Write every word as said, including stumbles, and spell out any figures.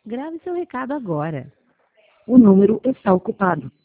Grave seu recado agora. O número está ocupado.